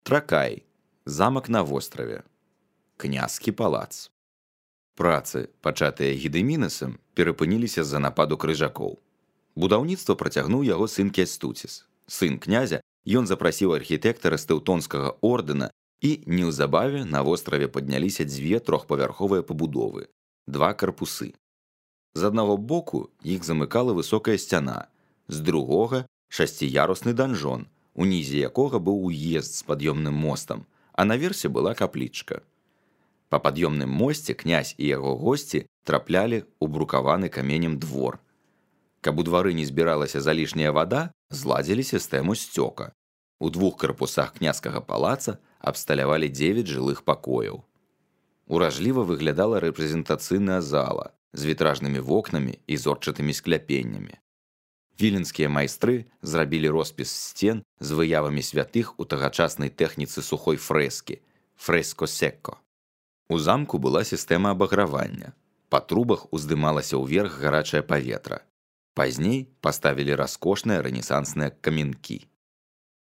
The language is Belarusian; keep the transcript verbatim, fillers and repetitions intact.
Стракай, замак на востраве, княскі палац. Працы, пачатыя Гедымінасам, перапыніліся з-за нападу крыжакоў. Будаўніцтва працягнуў яго сын Кястуціс. Сын князя, ён запрасіў архітэктара з тэўтонскага ордэна, і неўзабаве на востраве падняліся дзве трохпавярховыя пабудовы, два карпусы. З аднаго боку іх замыкала высокая сцяна, з другога шасціярусны данжон, унізе якога быў уезд з пад'ёмным мостам, а наверсе была каплічка. Па пад'ёмным мосце князь і яго госці траплялі ў брукаваны каменем двор. Каб у двары не збіралася залішняя вада, зладзілі сістэму сцёка. У двух карпусах княскага палаца абсталявалі дзевяць жылых пакояў. Уражліва выглядала рэпрэзентацыйная зала з вітражнымі вокнамі і зорчатымі скляпеннямі. Віленскія майстры зрабілі роспіс сцен з выявамі святых у тагачаснай тэхніцы сухой фрэскі – фрэско-секко. У замку была сістэма абагравання. Па трубах уздымалася ўверх гарачае паветра. Пазней паставілі раскошныя рэнесансныя каменкі.